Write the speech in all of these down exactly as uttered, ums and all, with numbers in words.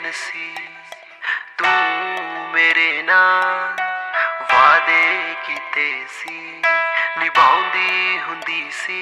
ਦਿਨ ਸੀ ਤੂੰ ਮੇਰੇ ਨਾਲ ਵਾਅਦੇ ਕੀਤੇ ਸੀ ਨਿਭਾਉਂਦੀ ਹੁੰਦੀ ਸੀ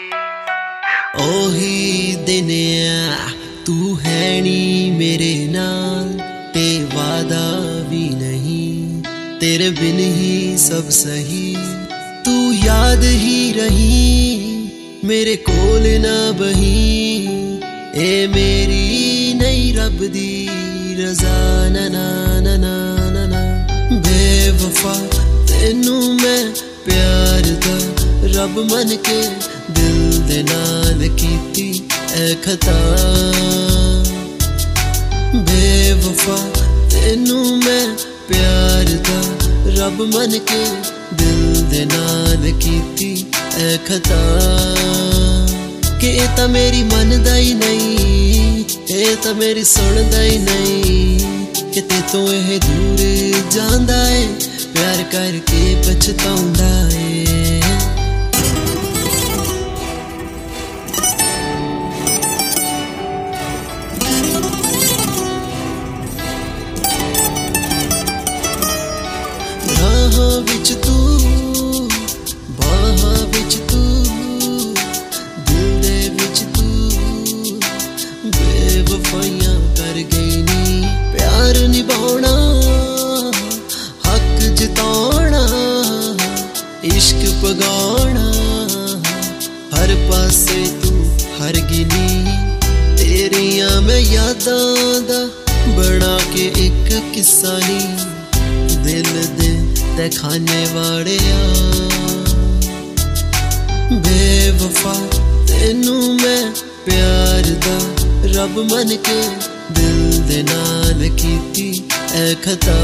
ਉਹੀ ਦਿਨ ਆ ਤੂੰ ਹੈ ਨੀ ਮੇਰੇ ਨਾਲ ਤੇ ਵਾਦਾ ਵੀ ਨਹੀਂ तेरे बिन ही सब सही तू याद ही रही मेरे कोल ना बही ए मेरी नहीं रब दी रजा ना ना ना ना ना ना बेवफा तेनू मैं प्यार दा रब मन के दिल दे नाल कीती ए खता बेवफा तेनू मैं प्यार दा रब मन के दिल दे नाल कीती ऐ खता कि ए तां मेरी मनदा ही नहीं ए तां मेरी सुनदा ही नहीं कि ते तों एह दूर जांदा है प्यार करके पछताउंदा है बाहां विच तू बाहां विच तू दिल दे विच तू बेवफाइयां कर गई नी प्यार निभाना हक जिताना इश्क पगाना हर पासे तू हर गिनी तेरियां मैं यादां दा बना के एक किस्सा नी दिल दे ते खाने वाले बेवफा तेनू मैं प्यार दा रब मन के दिल दे नाल कीती ऐ खता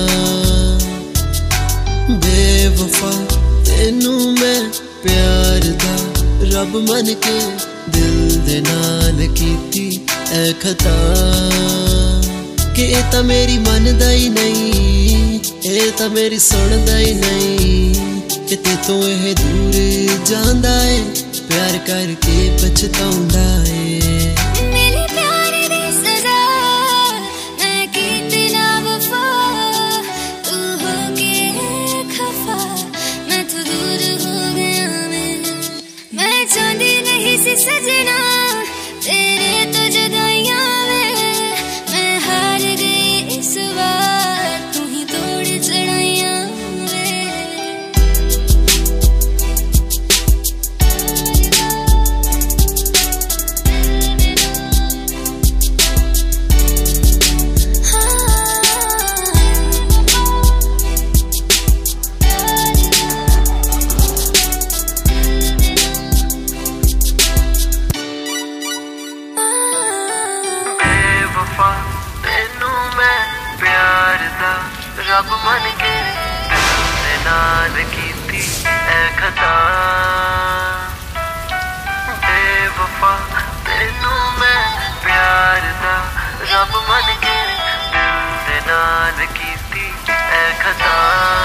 बेवफा तेनू मैं प्यार दा रब मन के दिल दे नाल कीती ऐ खता कि ए तां मेरी मनदा ही नहीं ए तां मेरी सुनदा ही नहीं कि ते तों एह दूर जांदा है प्यार करके पछताउंदा है मेरे प्यार दी सजा मैं कीती ना वफा तू हो के खफा मैं तो दूर हो गया मैं मैं चाहती नहीं सी सजना तेरे तो जुदाइयां में मैं हार गई इस बार तू ही तोड़ चढ़ाइयां बेवफा तेनू मैं प्यार दा रब मन के दिल दे नाल कीती ऐ खता बेवफा तेनू मैं प्यार दा रब मन के दिल दे नाल कीती ऐ खता